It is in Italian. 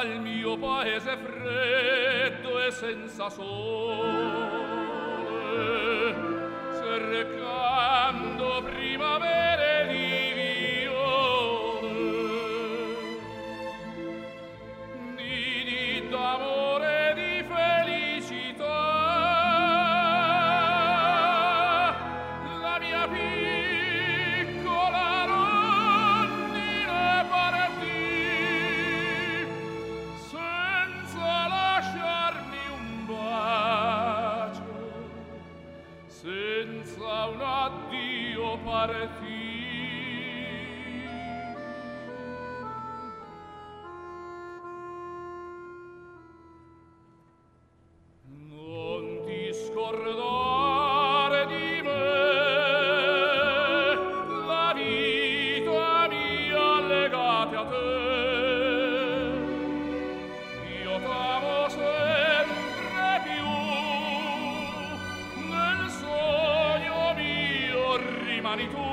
al mio paese freddo e senza sole, cercando primavere di viole, nidi d'amore e di felicità. La mia piccola rondine partì senza lasciarmi un bacio, senza un addio partì. Non ti scordare di me, la vita mia legata a te. Io t'amo sempre più, nel sogno mio rimani tu.